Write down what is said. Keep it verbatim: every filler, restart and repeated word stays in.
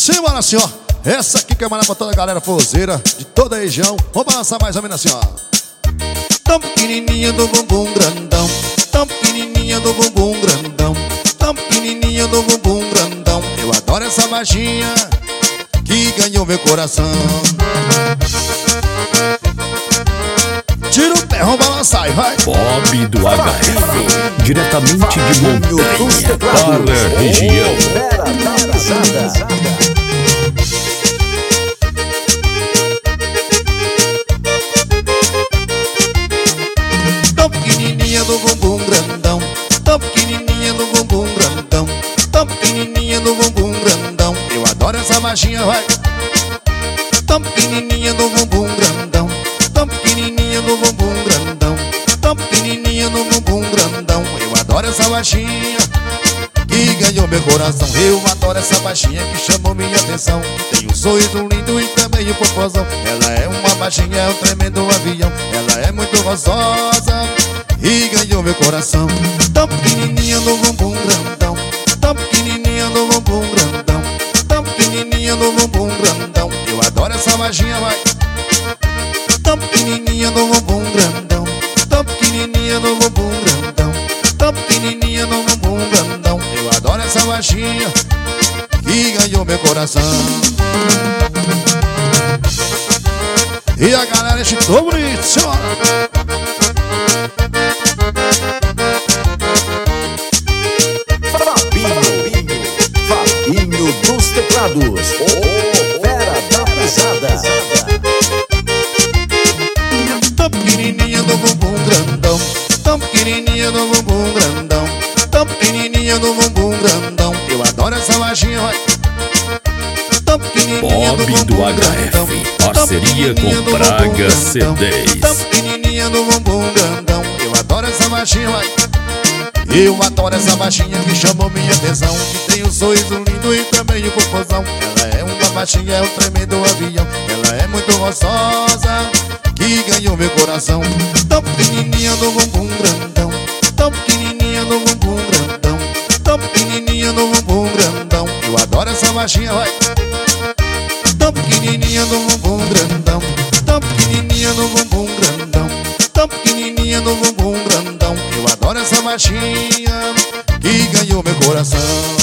Simbora assim, ó. Essa aqui que é mandar pra toda a galera forrozeira de toda a região. Vamos balançar mais ou menos assim, ó. Tão pequenininha do bumbum grandão, tão pequenininha do bumbum grandão, tão pequenininha do bumbum grandão. Eu adoro essa baixinha que ganhou meu coração. Tira o pé, vamos balançar e vai. Bob do H F, diretamente de Montanha para a região. Tão pequenininha do bumbum grandão, tão pequenininha do bumbum grandão, tão pequenininha do bumbum grandão. Eu adoro essa baixinha, vai. Tão pequenininha do bumbum grandão, tão pequenininha do bumbum grandão, tão pequenininha do bumbum grandão. Eu adoro essa baixinha que ganhou meu coração. Eu adoro essa baixinha que chamou minha atenção. Tem um sorriso lindo e também um popozão. Ela é uma baixinha, é um tremendo avião. Ela é muito gostosa e ganhou meu coração. Tão pequenininha do bumbum grandão, tão pequenininha do bumbum grandão, tão pequenininha do bumbum grandão. Eu adoro essa baixinha, vai. Tão pequenininha do bumbum grandão, tão pequenininha do bumbum grandão, tão pequenininha do bumbum grandão. Eu adoro essa baixinha que ganhou meu coração. E a galera chitou bonito, senhora. Fabinho, Fabinho dos teclados, o fera da pisada. Tão pequenininha do bumbum grandão, tão pequenininha do bumbum grandão, tão pequenininha do bumbum grandão. Eu adoro essa baixinha, vai. Tão pequenininha do Bob do bumbum H grandão, F, parceria com Praga C dez. tão pequenininha do bumbum grandão. Eu adoro essa baixinha, vai. Eu adoro essa baixinha que chamou minha atenção. Que tem um sorriso lindo e também um popozão. Ela é uma baixinha, é um tremendo avião. Ela é muito gostosa que ganhou meu coração. Tão pequenininha do bumbum grandão, tão pequenininha do bumbum grandão, tão pequenininha do bumbum grandão. Eu adoro essa baixinha, vai. Tão pequenininha do bumbum grandão, tão pequenininha do bumbum grandão, tão pequenininha do bumbum grandão. Eu adoro essa baixinha que ganhou meu coração.